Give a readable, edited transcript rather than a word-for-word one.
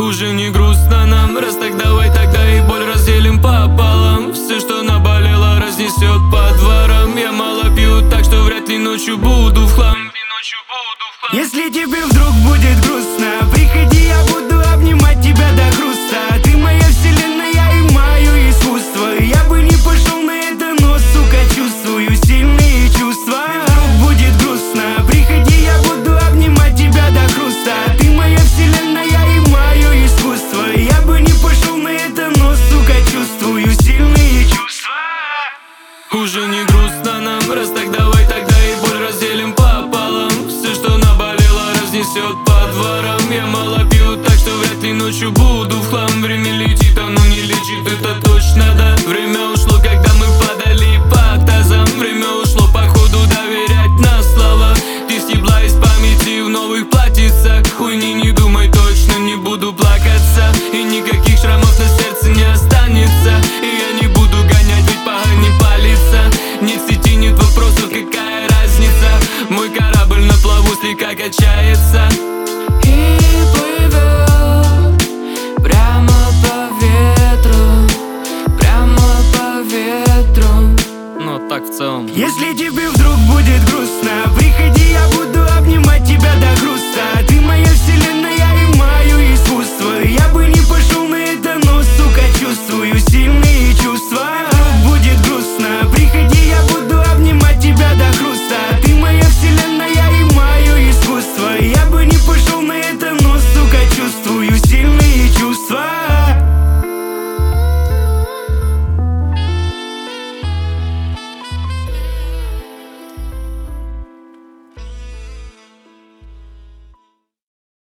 Уже не грустно нам, раз так давай тогда и боль разделим пополам. Все, что наболело, разнесет по дворам. Я мало пью, так что вряд ли ночью буду в хлам. Если тебе вдруг будет грустно, приходи, я буду обнимать тебя до хруста. Ты моя вселенная и мое искусство. Я бы не пошел на это, но, сука, чувствую сильные чувства. Вдруг будет грустно, приходи, я буду обнимать тебя до хруста. Ты моя вселенная и мое искусство. Я бы не пошел на это, но, сука, чувствую сильные чувства. Уже не грустно нам, раз так давай тогда и боль разделим пополам. Все, что наболело, разнесет по дворам. Я мало пью, так что вряд ли ночью буду в хлам. Время летит, оно не лечит, это точно, да. Время ушло, когда мы падали по тазам. Время ушло, походу, доверять на слова. Ты стебла из памяти в новых платьицах. Хуйни не думай, точно не буду плакаться. И никаких шрамов на сердце не останется. И я не буду гонять, ведь пара не палится. Нет сети, нет вопросов, какая разница. Мой корабль на плаву слегка качается и плывет прямо по ветру, прямо по ветру. Ну так в целом. Если тебе